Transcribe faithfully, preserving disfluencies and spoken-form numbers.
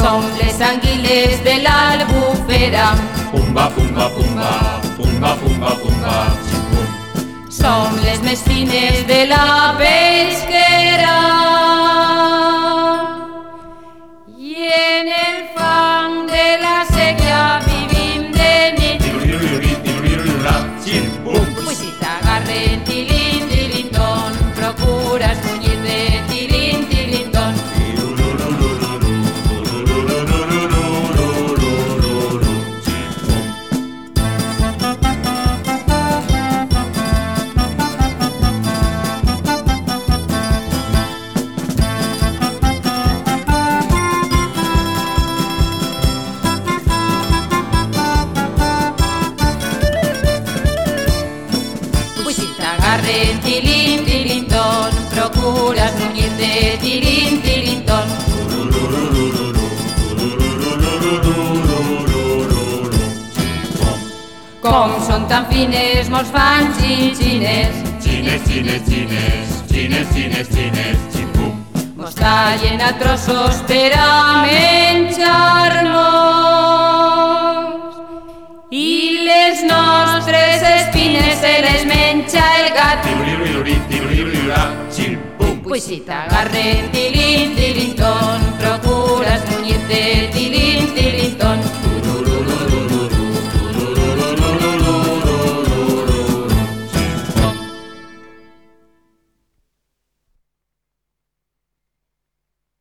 Som les anguiles de l'Albufera. Pumba, pumba, pumba, pumba, pumba, pumba, ximpum. Som les més fines de la pesquera. I en el fang de la séquia vivim de nit. Tiruliruliri, tirulirulira, ximpum. Pues si t'agarren tilín, tilintón, procuras muñir-te tilín, tilintón. T'agarren tilín, tilintón, procuras muñir-te tilín, tilintón. Com són tan fines, mos fan xinxines. Xines, xines, xines, xines, xines, xines, ximpum. Mos tallen a trossos per a menjar-nos. I les nostres espines se les menja el gat. Tiruliruliri, tirulirulira, ximpum. Pues si t'agarren tilín,